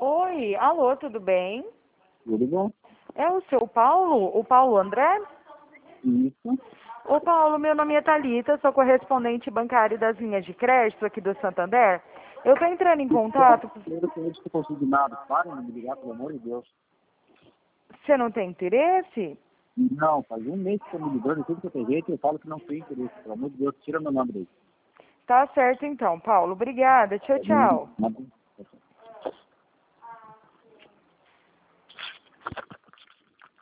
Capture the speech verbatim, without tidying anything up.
Oi, alô, tudo bem? Tudo bom? É o seu Paulo? O Paulo André? Isso. Ô Paulo, meu nome é Thalita, sou correspondente bancário das linhas de crédito aqui do Santander. Eu tô entrando em contato, Primeiro que eu não estou consignado. Parem de me ligar, pelo amor de Deus. você não tem interesse? Não, faz um mês que eu me ligando, tudo que eu tenho jeito, eu falo que não tem interesse. Pelo amor de Deus, tira meu nome daí. Tá certo então, Paulo. Obrigada. Tchau, tchau. Nada.